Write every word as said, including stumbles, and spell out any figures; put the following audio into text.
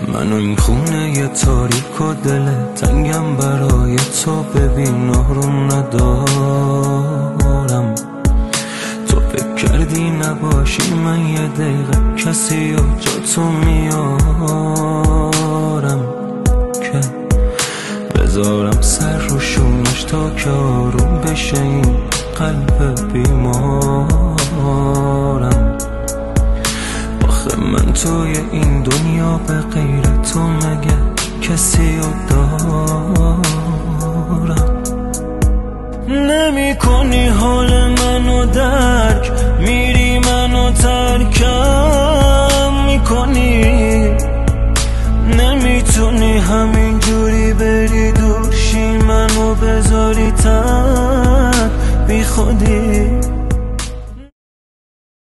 منو این خونه یه تاریک و دل تنگم برای تو، ببین آروم ندارم. تو فکر کردی نباشی من یه دقیقه کسی و جا تو میارم که بذارم سر رو شونش تا که آروم بشه این قلب بیمارم. آخه من توی این دنیا به غیر تو مگه کسی رو دارم؟ نمی کنی حال منو درک، میری منو ترکم میکنی. نمیتونی همین جوری بری دوشی منو بذاری تن بی خودی.